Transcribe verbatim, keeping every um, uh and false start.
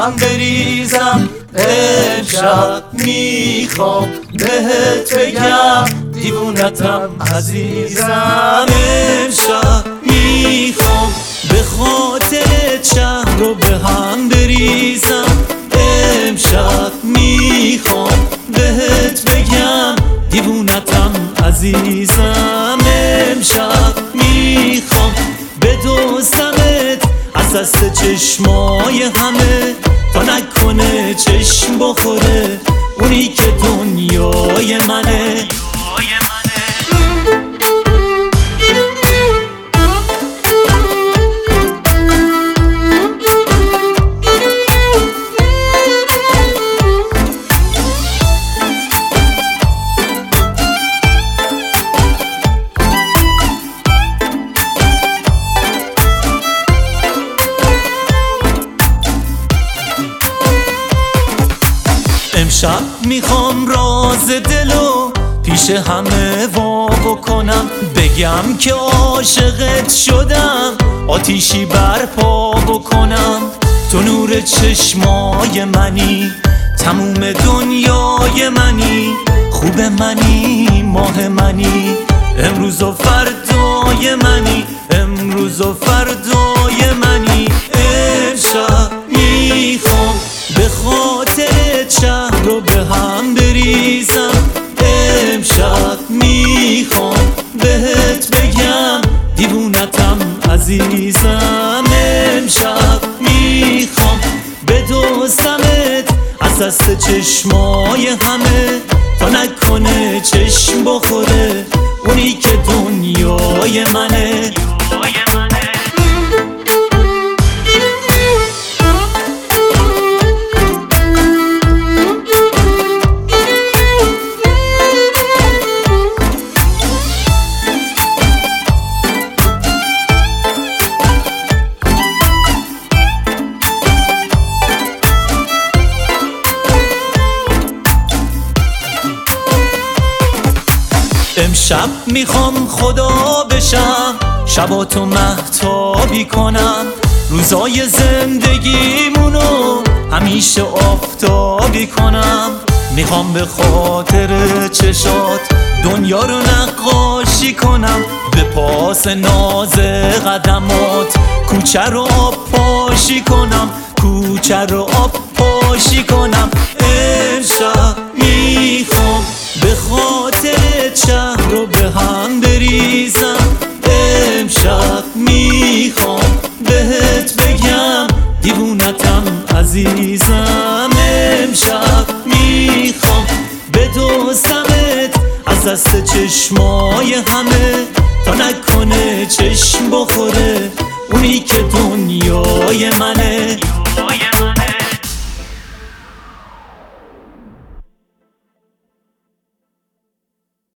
هم بریزم. امشب میخوام بهت بگم دیوونتم عزیزم. امشب میخوام به خاطر شهر رو به هم بریزم. امشب میخوام بهت بگم دیوونتم عزیزم. امشب میخوام بدزدمت از دست چشمای همه تا نکنه چشم بخوره اونی که دنیای منه. امشب میخوام راز دلو پیش همه وا بکنم، بگم که عاشقت شدم، آتیشی برپا بکنم. تو نور چشمای منی، تموم دنیای منی، خوب منی، ماه منی، امروز و فردای منی، امروز و فردای منی. امشب میخوام به خاطر شهر رو به هم بریزم. امشب میخوام بهت بگم دیوونتم عزیزم. امشب میخوام بدزدمت از دست چشمای همه تا نکنه چشم بخوره اونی که دنیای منه. امشب میخوام خدا بشم، شباتو مهتابی کنم، روزای زندگیمونو همیشه آفتابی کنم. میخوام به خاطر چشات دنیا رو نقاشی کنم، به پاس ناز قدمات کوچه رو آب پاشی کنم، کوچه رو آب پاشی کنم. امشب میخوام به خاطر شهر رو به هم بریزم. امشب میخوام بهت بگم دیوونتم عزیزم. امشب میخوام بدزدمت از دست چشمای همه تا نکنه چشم بخوره اونی که دنیای منه.